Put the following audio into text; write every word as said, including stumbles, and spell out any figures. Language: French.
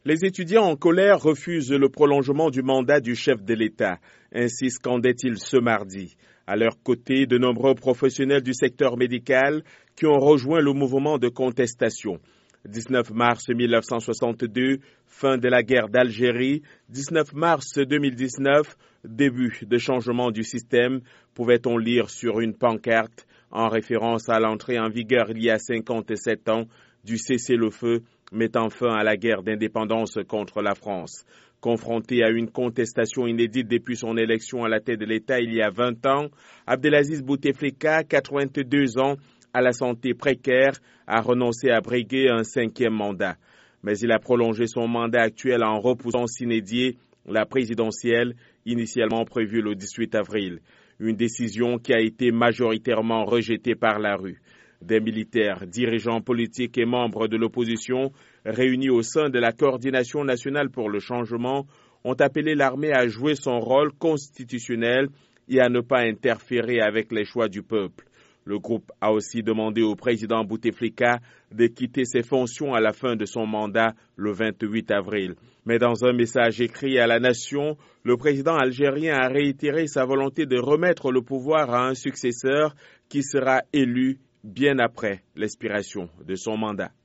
Les étudiants en colère refusent le prolongement du mandat du chef de l'État. Ainsi scandaient-ils ce mardi. À leur côté, de nombreux professionnels du secteur médical qui ont rejoint le mouvement de contestation. dix-neuf mars mille neuf cent soixante-deux, fin de la guerre d'Algérie. dix-neuf mars deux mille dix-neuf, début de changement du système, pouvait-on lire sur une pancarte en référence à l'entrée en vigueur il y a cinquante-sept ans du cessez-le-feu mettant fin à la guerre d'indépendance contre la France. Confronté à une contestation inédite depuis son élection à la tête de l'État il y a vingt ans, Abdelaziz Bouteflika, quatre-vingt-deux ans, à la santé précaire, a renoncé à briguer un cinquième mandat. Mais il a prolongé son mandat actuel en repoussant s'inédier la présidentielle initialement prévue le dix-huit avril. Une décision qui a été majoritairement rejetée par la rue. Des militaires, dirigeants politiques et membres de l'opposition réunis au sein de la Coordination nationale pour le changement ont appelé l'armée à jouer son rôle constitutionnel et à ne pas interférer avec les choix du peuple. Le groupe a aussi demandé au président Bouteflika de quitter ses fonctions à la fin de son mandat le vingt-huit avril. Mais dans un message écrit à la nation, le président algérien a réitéré sa volonté de remettre le pouvoir à un successeur qui sera élu bien après l'expiration de son mandat.